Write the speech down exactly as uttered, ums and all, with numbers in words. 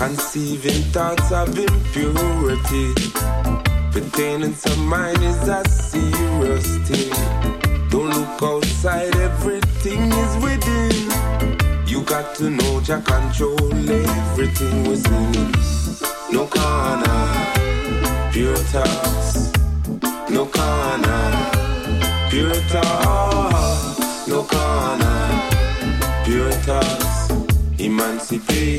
Conceiving thoughts of impurity, pertaining to mind is a serious thing. Don't look outside, everything is within. You got to know Jah control everything within. No corner, pure thoughts. No corner, pure thoughts. No corner, pure thoughts. Emancipation.